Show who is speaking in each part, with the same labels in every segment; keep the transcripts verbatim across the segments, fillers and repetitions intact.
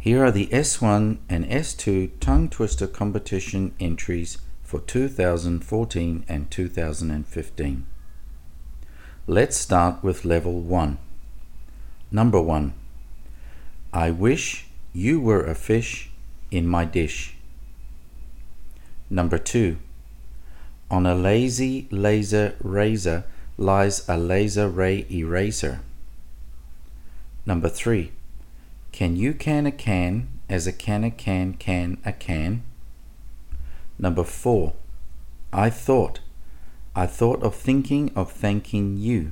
Speaker 1: Here are the S one and S two tongue twister competition entries for two thousand fourteen and two thousand fifteen. Let's start with level one. Number one. I wish you were a fish in my dish. Number two. On a lazy laser razor lies a laser ray eraser. Number three. Can you can a can as a can a can can a can? Number four. I thought. I thought of thinking of thanking you.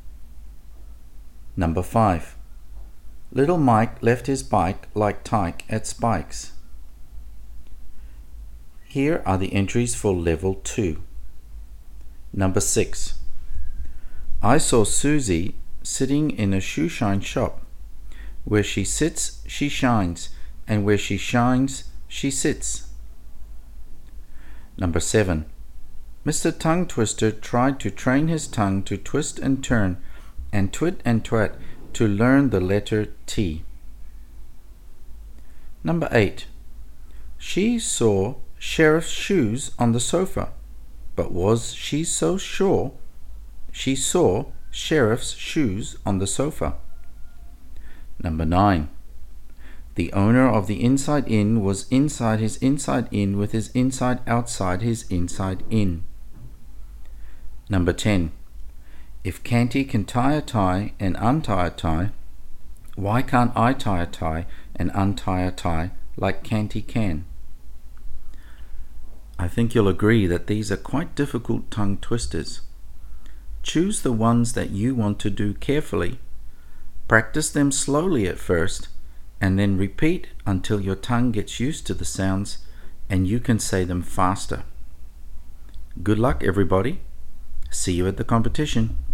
Speaker 1: Number five. Little Mike left his bike like Tyke at Spikes. Here are the entries for level two. Number six. I saw Susie sitting in a shoe shine shop. Where she sits, she shines, and where she shines, she sits. Number seven. Mister Tongue Twister tried to train his tongue to twist and turn, and twit and twat to learn the letter T. Number eight. She saw Sheriff's shoes on the sofa, but was she so sure she saw Sheriff's shoes on the sofa? Number nine. The owner of the Inside Inn was inside his inside in with his inside outside his inside in. Number ten. If Canty can tie a tie and untie a tie, why can't I tie a tie and untie a tie like Canty can? I think you'll agree that these are quite difficult tongue twisters. Choose the ones that you want to do carefully. Practice them slowly at first, and then repeat until your tongue gets used to the sounds and you can say them faster. Good luck, everybody. See you at the competition.